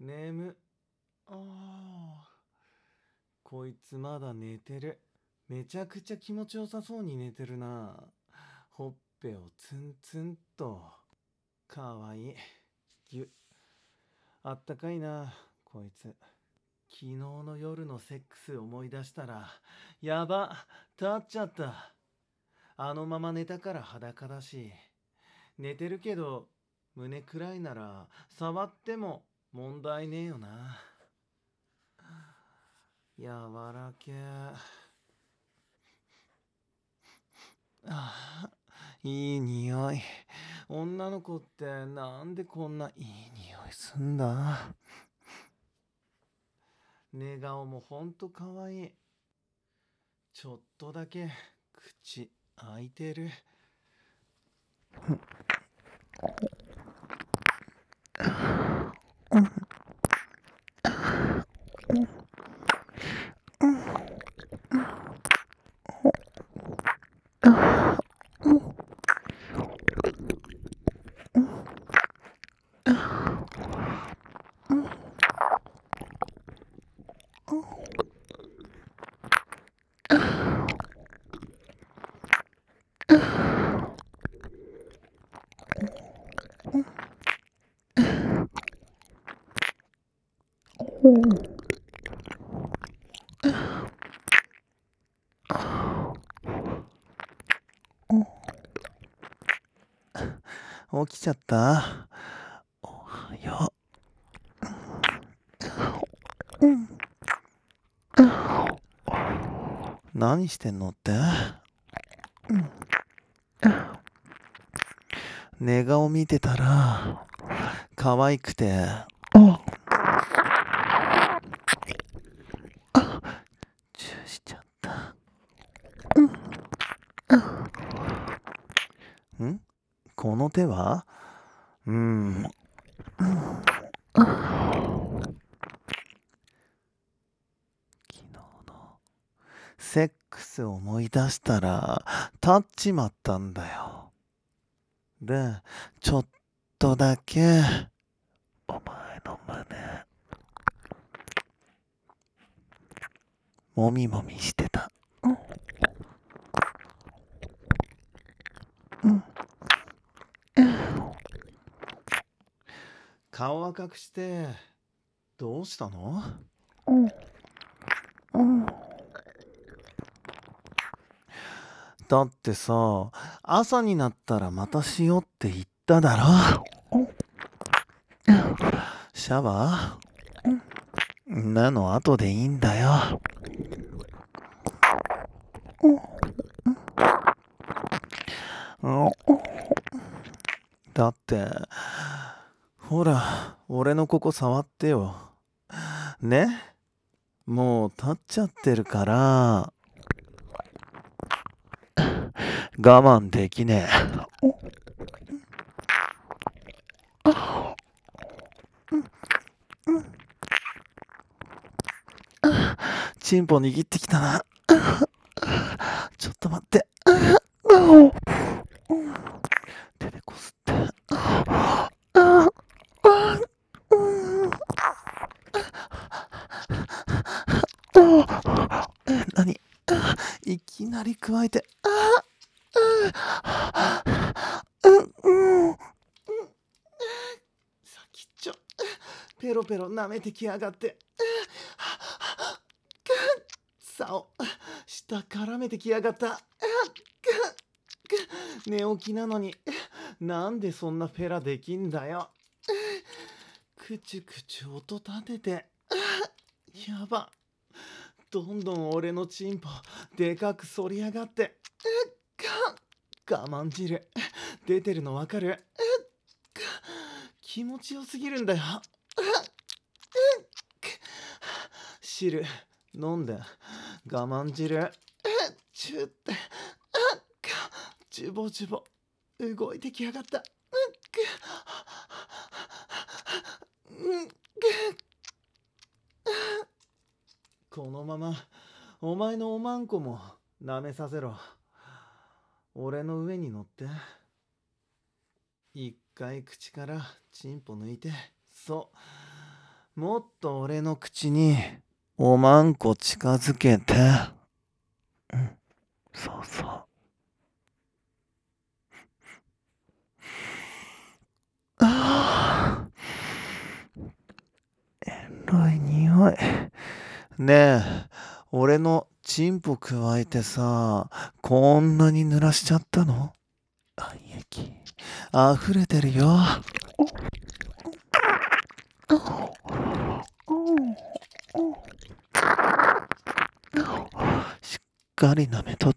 眠。ああ、こいつまだ寝てる。めちゃくちゃ気持ちよさそうに寝てるな。ほっぺをツンツンと。かわいい。ぎゅ。あったかいな、こいつ。昨日の夜のセックス思い出したら、やば、立っちゃった。あのまま寝たから裸だし。寝てるけど、胸くらいなら触っても問題ねえよな。柔らけ。ああ、いい匂い。女の子ってなんでこんないい匂いすんだ。寝顔もほんとかわいい。ちょっとだけ口開いてる。起きちゃった。おはよう。何してんのって？寝顔見てたら可愛くて、チューしちゃった。ん？この手は？昨日のセックス思い出したら立っちまったんだよ。で、ちょっとだけお前の胸もみもみしてた。顔赤くしてどうしたの？だってさ、朝になったらまたしようって言っただろ。シャワーなの後でいいんだよ。だって、ほら、俺のここ触ってよ。ね？もう立っちゃってるから、我慢できねえ。チンポ握ってきたな。ちょっと待って。手でこすって。何？いきなり加えて。先っちょ。ペロペロ舐めてきやがって。竿、下絡めてきやがった。寝起きなのに、なんでそんなフェラできんだよ。くちゅくちゅ音立てて。やば。どんどん俺のチンポ、でかく反り上がって。我慢汁、出てるのわかる？気持ちよすぎるんだよ。汁、飲んで。我慢汁、チュって。ジュボジュボ、動いてきやがった。このままお前のおまんこも舐めさせろ。俺の上に乗って。一回口からチンポ抜いて、そう、 もっと俺の口におまんこ近づけて。うん、そうそう。ああ、エロい匂い。ねえ、俺のチンポくわえてさ、こんなに濡らしちゃったの？愛液、溢れてるよ。しっかり舐めとって、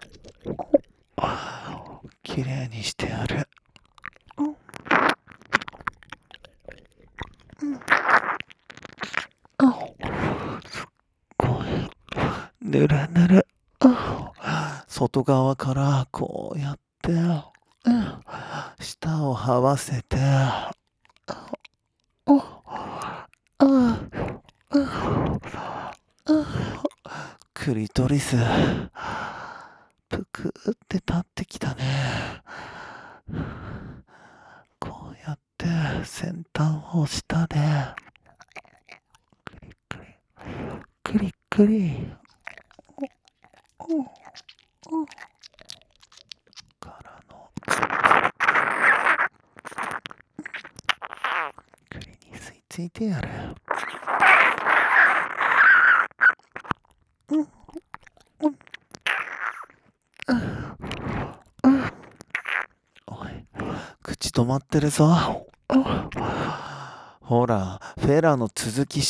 きれいにしてやる。すっごい、ぬるぬる。外側からこうやって、舌を這わせて、クリトリス、ぷくって立ってきたね。こうやって先端を下で、クリクリ、からの、栗に吸い付いてやる。おい、口止まってるぞ。ほら、フェラの続きして。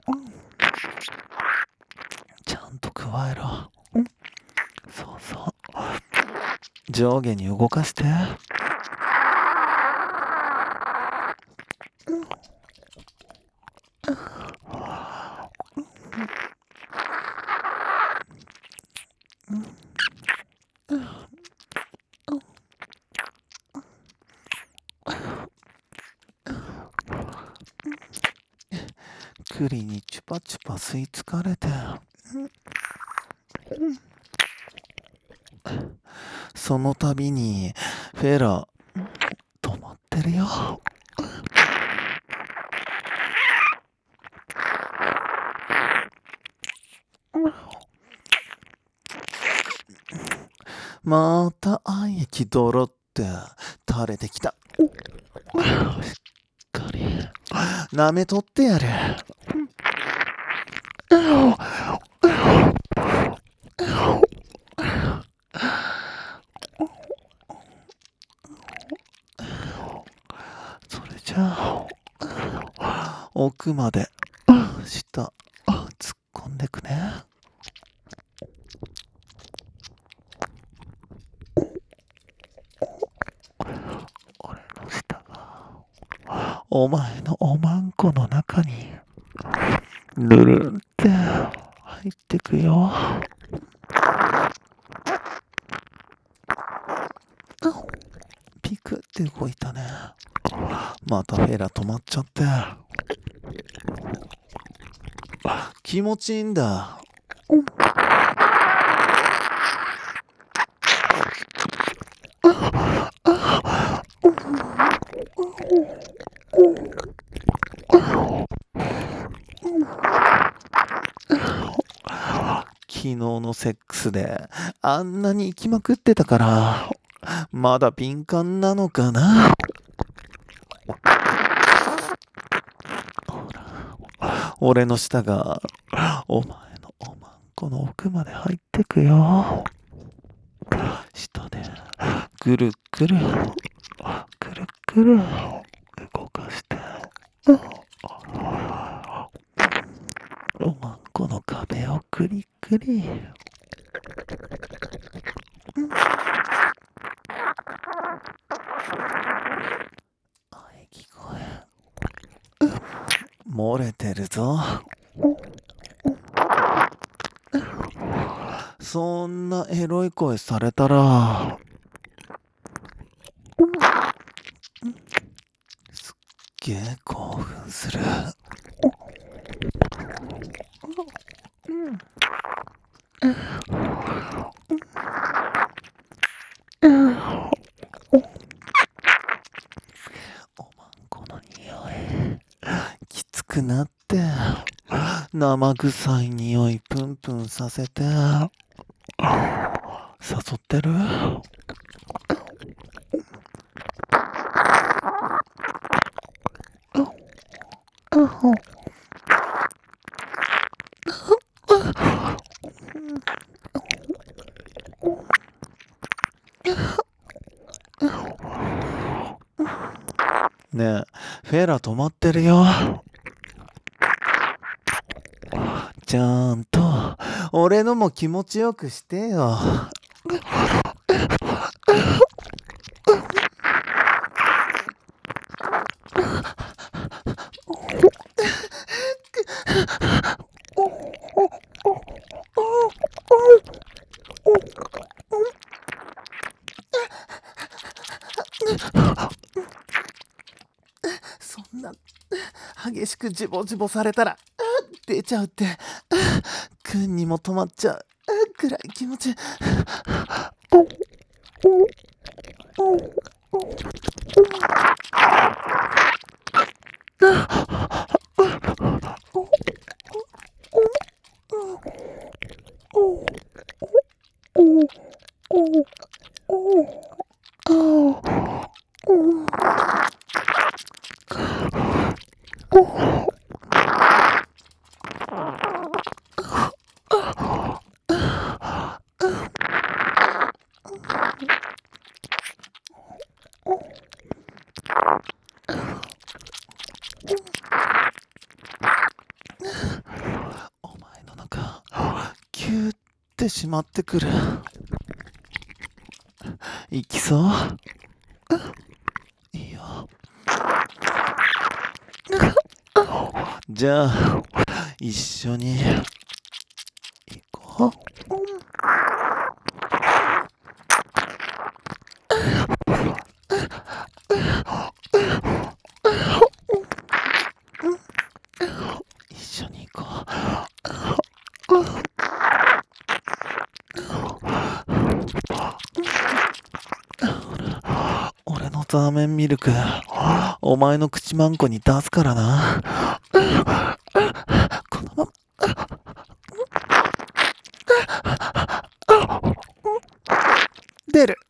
ちゃんと加えろ。そうそう。上下に動かして。栗にチュパチュパ吸い付かれて。その度にフェラ止まってるよ。また愛液ドロって垂れてきた。しっかり舐めとってやる。それじゃあ奥まで舌突っ込んでくね。俺の舌がお前のおまんこの中にぬるんって入ってくよ。ピクって動いたね。またフェラ止まっちゃって。気持ちいいんだ。昨日のセックスであんなに行きまくってたからまだ敏感なのかな。ほら、俺の舌がお前のおまんこの奥まで入ってくよ。舌でぐるぐるぐるぐる動かしておまんこの壁をクリクリ。液声漏れてるぞ。そんなエロい声されたらすっげえ興奮する。おまんこの匂いきつくくなって、生臭い匂いプンプンさせて、誘ってる？ねえ、フェラ止まってるよ。ちゃんと、俺のも気持ちよくしてよ。そんな、激しくジボジボされたら、出ちゃうって、くんにも止まっちゃうくらい気持ち。お前の中、キューってしまってくる。行きそう？いいよ。じゃあ、一緒に行こう。一緒に行こう。俺のザーメンミルク、お前の口マンコに出すからな。このまま。出る。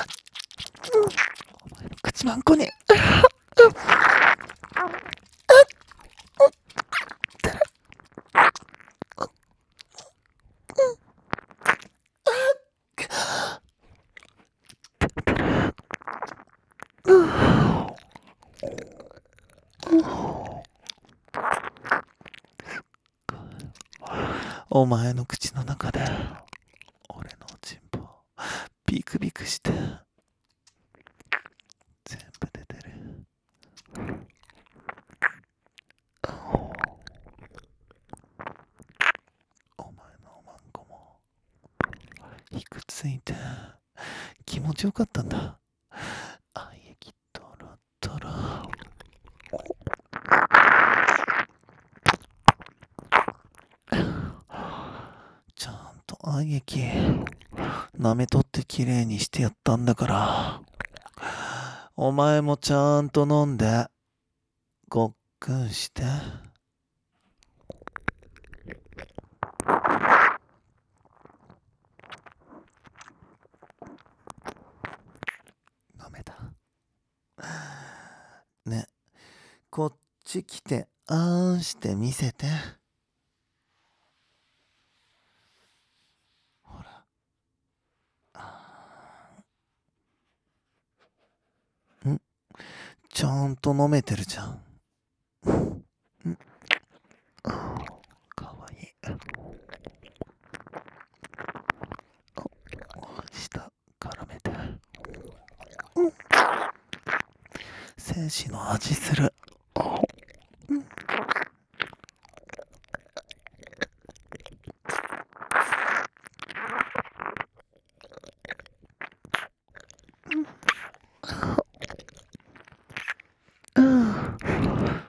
お前の口マンコに。お前の口の中で俺のチンポビクビクして全部出てる。お前のおまんこもいくついて気持ちよかったんだ。愛液トロトロ。ちゃんと愛液舐めとってきれいにしてやったんだから、お前もちゃんと飲んでごっくんして。飲めた？ね、こっち来てあーんして見せて。ほら、ちゃんと飲めてるじゃん。かわいい。舌絡めて。精子の味する。